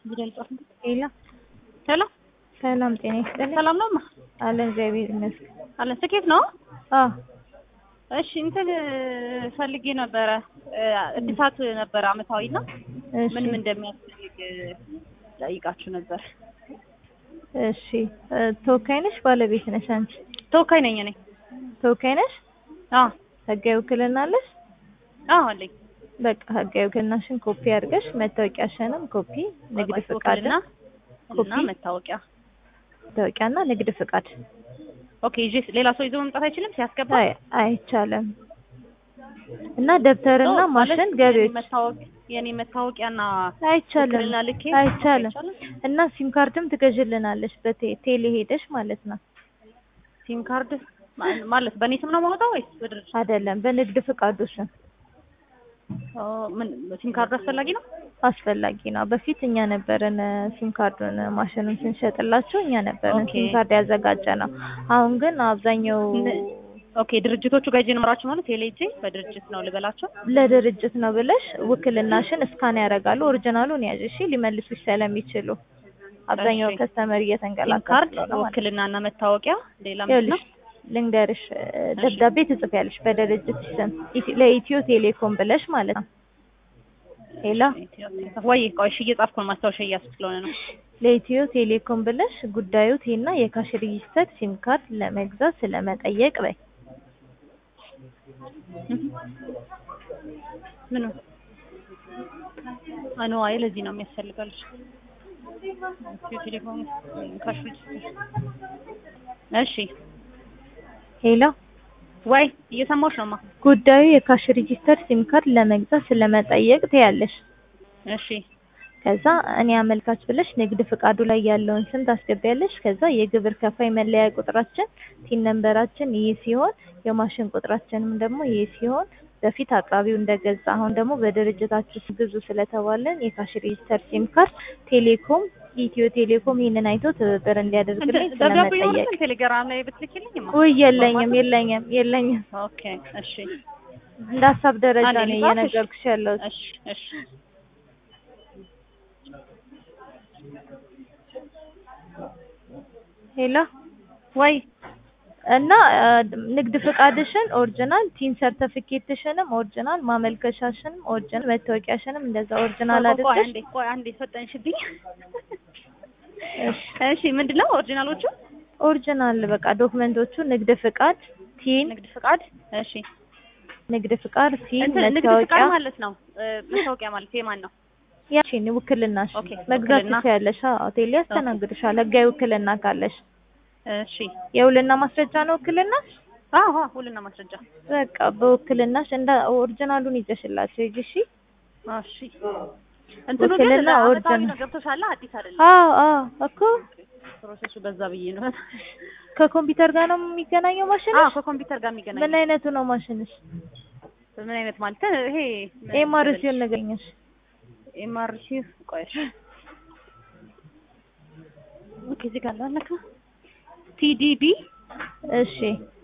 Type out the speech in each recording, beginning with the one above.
ሄሎ ሄሎ ሰላም ጤና ይስጥልኝ። ሰላም ነው አለን እግዚአብሔር ይመስገን። አለን ስኬት ነው። አዎ እሺ እንትን ፈልጌ ነበረ እድሳት ነበረ አመታዊና እሺ ምን እንደሚያስፈልግ ጠይቃችሁ ነበር። እሺ ተወካይ ነሽ ባለቤት ነሽ አንቺ? ተወካይ ነኝ እኔ። ተወካይ ነሽ? አዎ ህጋዊ ውክልና አለሽ? አዎ አለኝ። በቃ ህጋዊ ውክልናሽን ኮፒ አድርገሽ መታወቂያሽንም ኮፒ፣ ንግድ ፍቃድና ኮፒ፣ መታወቂያና ንግድ ፍቃድ። ኦኬ ይዤ ሌላ ሰው ይዞ መምጣት አይችልም ሲያስገባ? አይቻልም። እና ደብተርና ማሽን ገቢዎች የኔ መታወቂያና አይቻልም። ልኬ አይቻልም። እና ሲም ካርድም ትገዥልናለሽ በቴሌ ሄደሽ ማለት ነው። ሲም ካርድ ማለት በእኔ ስም ነው የማወጣው ወይስ በድርጅት? አይደለም በንግድ ፍቃዱ ስም። ምን ሲም ካርድ አስፈላጊ ነው? አስፈላጊ ነው። በፊት እኛ ነበርን ሲም ካርዱን ማሽኑን ስንሸጥላቸው እኛ ነበርን ሲም ካርድ ያዘጋጀ ነው። አሁን ግን አብዛኛው ኦኬ ድርጅቶቹ ጋር ጀምራችሁ ማለት ቴሌጂ በድርጅት ነው ልበላቸው? ለድርጅት ነው ብለሽ ውክልናሽን እስካን ያደርጋሉ። ኦሪጂናሉን ያዥ እሺ፣ ሊመልሱሽ ስለሚችሉ አብዛኛው ከስተመር እየተንገላታ ካርድ ውክልናና መታወቂያ ሌላ ምንድን ነው? ልንገርሽ ደብዳቤ ትጽፊያለሽ በድርጅት ስም ለኢትዮ ቴሌኮም ብለሽ ማለት ነው። ሄሎ ወይ ቆይ እሺ እየጻፍኩ ነው ማስታወሻ እያስኩ ስለሆነ ነው። ለኢትዮ ቴሌኮም ብለሽ ጉዳዩቴና የካሽ ሬጂስተር ሲም ካርድ ለመግዛት ስለመጠየቅ በይ። ምን ነው አኖ አይ ለዚህ ነው የሚያስፈልጋልሽ ኢትዮ ቴሌኮም ካሽ ሬጂስተር። እሺ ሄሎ ወይ እየሰማሁሽ ነውማ። ጉዳዩ የካሽ ሬጂስተር ሲም ካርድ ለመግዛት ስለመጠየቅ ትያለሽ። እሺ ከዛ እኔ አመልካች ብለሽ ንግድ ፍቃዱ ላይ ያለውን ስም ታስገቢያለሽ። ከዛ የግብር ከፋይ መለያ ቁጥራችን ቲን ነምበራችን ይህ ሲሆን የማሽን ቁጥራችንም ደግሞ ይህ ሲሆን በፊት አቅራቢው እንደገዛ አሁን ደግሞ በድርጅታችሁ ግዙ ስለተባለን የካሽ ሬጂስተር ሲም ካርድ ቴሌኮም ኢትዮ ቴሌኮም ይሄንን አይቶ ትብብር እንዲያደርግልኝ ስለመጠየቅ። ቴሌግራም ላይ ብትልኪልኝ ወይ የለኝም። ኦኬ እሺ እንደ ሀሳብ ደረጃ ነው እየነገርኩሽ ያለው። እሺ እሺ ሄሎ ወይ እና ንግድ ፍቃድሽን ኦሪጂናል፣ ቲን ሰርቲፊኬትሽንም ኦሪጂናል፣ ማመልከቻሽንም ኦሪጂናል፣ መታወቂያሽንም እንደዛ ኦሪጂናል አድርገሽ ቆይ አንዴ ፈጠንሽብኝ። እሺ ምንድነው ኦሪጂናሎቹ? ኦሪጂናል በቃ ዶክመንቶቹ ንግድ ፍቃድ፣ ቲን ንግድ ፍቃድ። እሺ ንግድ ፍቃድ፣ ቲን፣ ንግድ ፍቃድ ማለት ነው። መታወቂያ ማለት የማን ነው? ያቺን ውክልናሽ መግዛት ትችያለሽ። አዎ ቴሌ ያስተናግድሻል ህጋዊ ውክልና ካለሽ። እሺ የውልና ማስረጃ ነው ውክልና? አዎ ውልና ማስረጃ። በቃ በውክልናሽ እንደ ኦሪጂናሉን ይዘሽላቸው ይጂ። እሺ እሺ እንትኑ ግን ኦሪጂናል ነው ገብቶሻል? አዲስ አይደለም? አዎ እኮ ፕሮሰሱ በዛ ብዬ ነው። ከኮምፒውተር ጋር ነው የሚገናኘው ማሽንሽ? አዎ ከኮምፒውተር ጋር የሚገናኘው። ምን አይነቱ ነው ማሽንሽ? ምን አይነት ማለት ይሄ ኤምአርሲውን ነገርኝሽ። ኤምአርሲ ቆይሽ ኦኬ እዚህ ጋር አለካ ቲዲቢ እሺ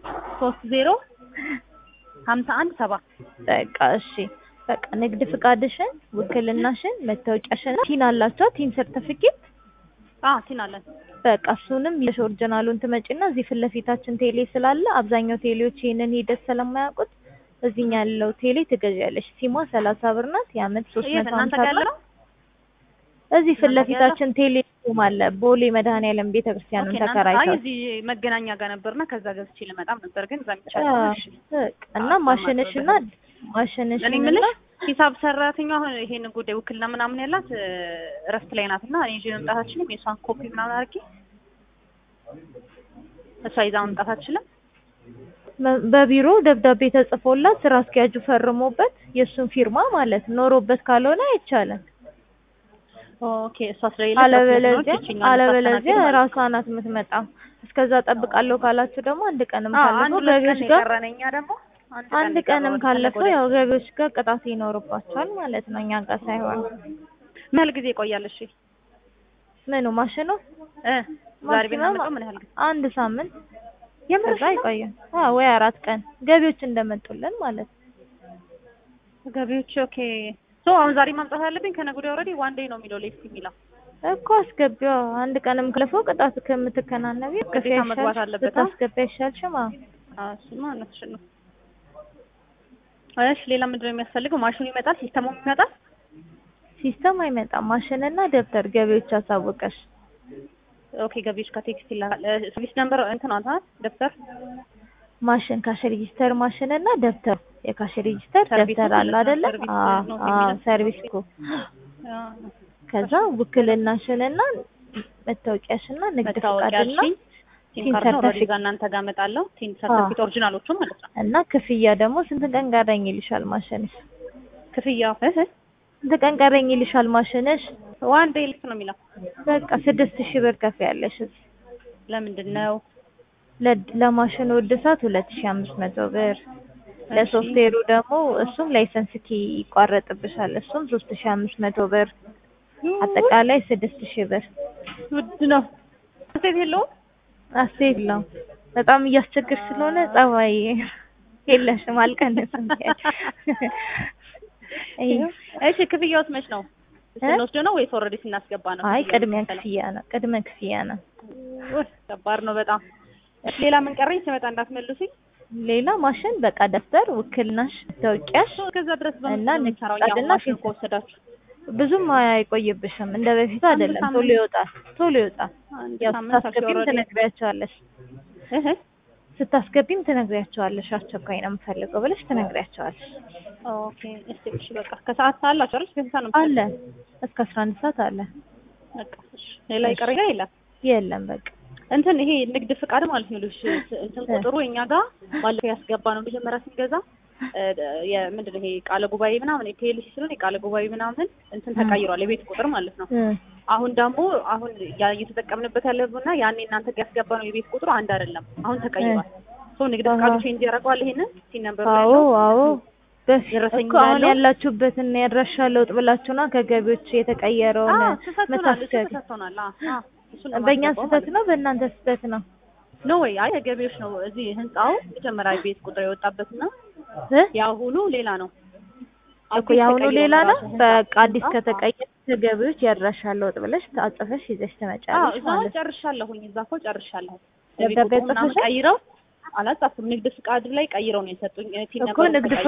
30517 በቃ እሺ በቃ ንግድ ፍቃድሽን ውክልናሽን መታወቂያሽን ቲን አላችሁ ቲን ሰርቲፊኬት ቲን አለን በቃ እሱንም የኦሪጂናሉን ትመጪና እዚህ ፊት ለፊታችን ቴሌ ስላለ አብዛኛው ቴሌዎች ይሄንን ሂደት ስለማያውቁት እዚህኛ ያለው ቴሌ ትገዣለሽ። ሲሟ 30 ብር ናት። የአመት 350 ብር። እዚህ ፊት ለፊታችን ቴሌኮም አለ ቦሌ መድኃኒዓለም ቤተክርስቲያኑን ተከራይተው እዚህ መገናኛ ጋር ነበርና ከዛ ገዝቼ ልመጣም ነበር ግን ዛምቻለሽ እና ማሽንሽና ሂሳብ ሰራተኛው አሁን ይሄን ጉዳይ ውክልና ምናምን ያላት እረፍት ላይ ናትና እኔ ይዤ መምጣት አልችልም። የሷን ኮፒ ምናምን አድርጌ እሷ ይዛ መምጣት አልችልም። በቢሮ ደብዳቤ ተጽፎላት ስራ አስኪያጁ ፈርሞበት የሱን ፊርማ ማለት ኖሮበት ካልሆነ አይቻልም። ኦኬ እሷ ስለሌለ አለበለዚያ ራሷ ናት የምትመጣው። እስከዛ ጠብቃለሁ ካላችሁ ደግሞ አንድ ቀንም ካለፈው ገቢዎች ጋር አንድ ቀንም ካለፈው ያው ገቢዎች ጋር ቅጣት ይኖርባቸዋል ማለት ነው፣ እኛ ጋር ሳይሆን። ምን ያህል ጊዜ ይቆያል? እሺ ምኑ ማሽኑ ዛሬ ብናመጣው ምን ያህል ጊዜ? አንድ ሳምንት የምርዛ ይቆያል። ወይ 4 ቀን ገቢዎች እንደመጡልን ማለት ነው። ገቢዎች ኦኬ ሶ አሁን ዛሬ ማምጣት ያለብኝ ከነገ ወዲያ ኦልሬዲ ዋን ዴይ ነው የሚለው ሌፍት የሚለው እኮ አስገቢዋ። አንድ ቀንም ክለፈው ቅጣት ከምትከናነቢ ግዴታ መግባት አለበት። ብታስገቢ አይሻልሽም? እሱማ እውነትሽን ነው። እሺ ሌላ ምንድን ነው የሚያስፈልገው? ማሽኑ ይመጣል፣ ሲስተሙም ይመጣል። ሲስተም አይመጣም። ማሽንና ደብተር ገቢዎች አሳወቀሽ። ኦኬ ገቢዎች ከቴክስት ይላል። ሰርቪስ ነምበር እንትን አንተ ደብተር ማሽን ካሽ ሬጂስተር ማሽን እና ደብተር የካሽ ሬጂስተር ደብተር አለ አይደለ? ሰርቪስ እኮ ከዛ ውክልናሽንና መታወቂያሽንና ንግድ ፍቃድና ሲም ካርድ ነው ወዲጋ እናንተ ጋር መጣለው። ሲም ሰርቲፊኬት ኦሪጂናሎቹ ማለት ነው። እና ክፍያ ደግሞ ስንት ቀን ቀረኝ ይልሻል ማሽንሽ? ክፍያው ስንት ቀን ቀረኝ ይልሻል ማሽንሽ? ዋን ዴይ ልክ ነው የሚለው። በቃ 6000 ብር ከፍያለሽ። ለምንድን ነው? ለማሽኑ እድሳት 2500 ብር። ለሶፍትዌሩ ደግሞ እሱም ላይሰንስ ኪ ይቋረጥብሻል። እሱም 3500 ብር። አጠቃላይ 6000 ብር። ውድ ነው። አስተያየት የለውም? አስተያየት የለውም። በጣም እያስቸገርሽ ስለሆነ ጸባይ የለሽም አልቀንስም። እሺ ክፍያውስ መች ነው? ስንወስደው ነው ወይስ ኦልሬዲ ስናስገባ ነው? አይ ቅድመ ክፍያ ነው። ከባድ ነው በጣም። ሌላ ምን ቀረኝ? ስመጣ እንዳትመልሱኝ። ሌላ ማሽን በቃ ደብተር፣ ውክልናሽ፣ መታወቂያሽ ከዛ ድረስ እና ንግድ በምንሰራው ፍቃድና ማሽን ከወሰዳችሁ ብዙም አይቆይብሽም። እንደ በፊቱ አይደለም። ቶሎ ይወጣል። ያው ስታስገቢም ትነግሪያቸዋለሽ። ስታስገቢም ትነግሪያቸዋለሽ። አስቸኳይ ነው የምፈልገው ብለሽ ትነግሪያቸዋለሽ። ኦኬ እሺ በቃ ከሰዓት አላችሁ አይደል? ከሰዓት ነው አለ እስከ 11 ሰዓት አለ። በቃ እሺ ሌላ ይቀር የለም በቃ እንትን ይሄ ንግድ ፍቃድ ማለት ነው። ልጅ እንትን ቁጥሩ እኛ ጋር ባለፈው ያስገባ ነው መጀመሪያ ስንገዛ ምንድን ነው ይሄ ቃለ ጉባኤ ምናምን ፒኤልሲ ስለሆነ የቃለ ጉባኤ ምናምን እንትን ተቀይሯል፣ የቤት ቁጥር ማለት ነው። አሁን ደግሞ እየተጠቀምንበት ያለውና ያኔ እናንተ ጋር ያስገባ ነው የቤት ቁጥሩ አንድ አይደለም፣ አሁን ተቀይሯል። ንግድ ፍቃዱ ቼንጅ ያደርገዋል። ይሄንን ሲነምበር አዎ በፊት አሁን ያላችሁበትን ያድራሻ ለውጥ ብላችሁና ከገቢዎች የተቀየረውን መታሰቢያናል። በእኛ ስህተት ነው በእናንተ ስህተት ነው ነው ወይ? አይ ገቢዎች ነው። እዚህ ህንጻው መጀመሪያ ቤት ቁጥር የወጣበትና ያሁኑ ሌላ ነው እኮ ያሁኑ ሌላ ነው። በቃ አዲስ ከተቀየረ ከገቢዎች ያድራሻ ለውጥ ብለሽ ታጽፈሽ ይዘሽ ትመጫለሽ ማለት ነው። ጨርሻለሁኝ። እዛ እኮ ጨርሻለሁ። ቤት ቁጥር ምናምን ቀይረው አላጻፍኩም። ንግድ ፍቃድ ላይ ቀይረው ነው የሰጡኝ። እኮ ንግድ